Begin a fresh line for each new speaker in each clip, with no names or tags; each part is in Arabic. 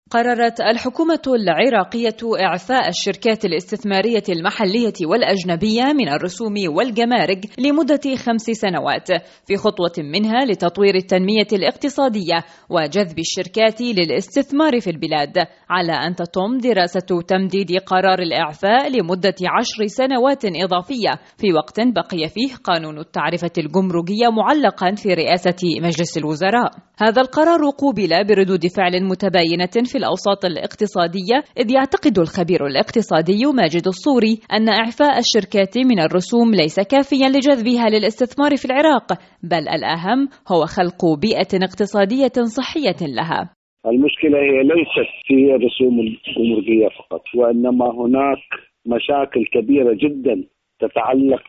قررت الحكومة العراقية إعفاء الشركات الاستثمارية المحلية والأجنبية من الرسوم والجمارك لمدة 5 سنوات، في خطوة منها لتطوير التنمية الاقتصادية وجذب الشركات للاستثمار في البلاد، على أن تتم دراسة تمديد قرار الإعفاء لمدة 10 سنوات إضافية، في وقت بقي فيه قانون التعرفة الجمركية معلقا في رئاسة مجلس الوزراء. هذا القرار قوبل بردود فعل متباينة في الأوساط الاقتصادية، إذ يعتقد الخبير الاقتصادي ماجد الصوري أن إعفاء الشركات من الرسوم ليس كافيا لجذبها للاستثمار في العراق، بل الأهم هو خلق بيئة اقتصادية صحية لها.
المشكلة هي ليست في الرسوم الجمركية فقط، وإنما هناك مشاكل كبيرة جدا تتعلق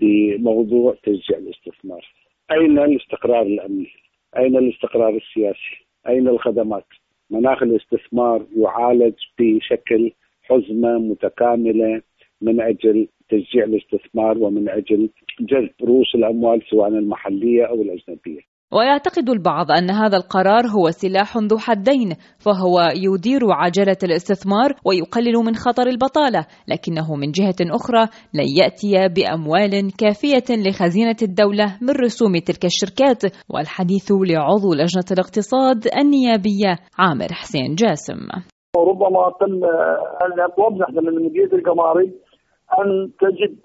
بموضوع تشجيع الاستثمار. أين الاستقرار الأمني؟ أين الاستقرار السياسي؟ أين الخدمات؟ مناخ الاستثمار يعالج بشكل حزمة متكاملة من أجل تشجيع الاستثمار ومن أجل جذب رؤوس الأموال سواء المحلية أو الأجنبية.
ويعتقد البعض أن هذا القرار هو سلاح ذو حدين، فهو يدير عجلة الاستثمار ويقلل من خطر البطالة، لكنه من جهة أخرى لن يأتي بأموال كافية لخزينة الدولة من رسوم تلك الشركات. والحديث لعضو لجنة الاقتصاد النيابية عامر حسين جاسم.
وربما تم أن توضح من المدير الجمارك أن تجد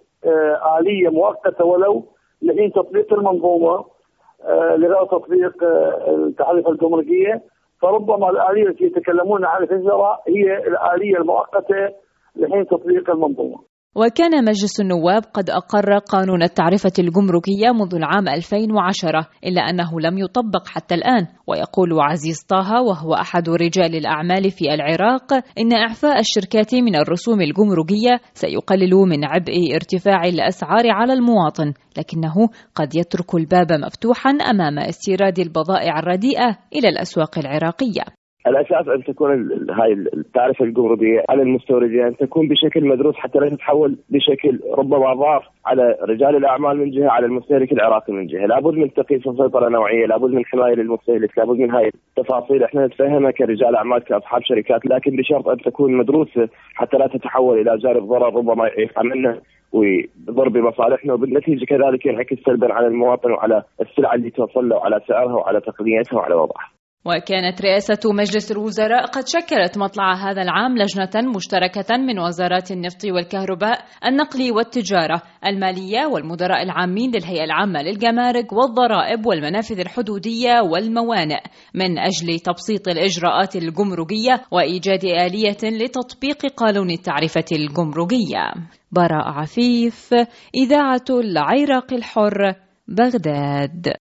آلية مؤقتة ولو لحين تطبيق المنظومة لغاية تطبيق التعرفة الجمركية، فربما الآلية التي يتكلمون عنها في الوزراء هي الآلية المؤقتة لحين تطبيق المنظومة.
وكان مجلس النواب قد أقر قانون التعرفة الجمركية منذ العام 2010، إلا أنه لم يطبق حتى الآن. ويقول عزيز طه وهو أحد رجال الأعمال في العراق إن إعفاء الشركات من الرسوم الجمركية سيقلل من عبء ارتفاع الأسعار على المواطن، لكنه قد يترك الباب مفتوحا أمام استيراد البضائع الرديئة إلى الأسواق العراقية.
الأساس أن تكون هاي التعرفة الجمركية على المستوردين أن تكون بشكل مدروس حتى لا تتحول بشكل ربما ضار على رجال الأعمال من جهة، على المستهلك العراقي من جهة. لابد من تقييد سيطرة نوعية، لابد من حماية للمستهلك، لابد من هاي التفاصيل احنا نتفهمها كرجال أعمال كأصحاب شركات، لكن بشرط أن تكون مدروسة حتى لا تتحول إلى جانب ضرر ربما يعملنا ويضر بمصالحنا، وبالنتيجة كذلك ينعكس سلبا على المواطن وعلى السلعة اللي توصل له وعلى سعرها وعلى تقنيتها وعلى وضعها.
وكانت رئاسة مجلس الوزراء قد شكلت مطلع هذا العام لجنة مشتركة من وزارات النفط والكهرباء، النقل والتجارة، المالية والمدراء العامين للهيئة العامة للجمارك والضرائب والمنافذ الحدودية والموانئ، من أجل تبسيط الإجراءات الجمركية وإيجاد آلية لتطبيق قانون التعرفة الجمركية. براء عفيف، إذاعة العراق الحر، بغداد.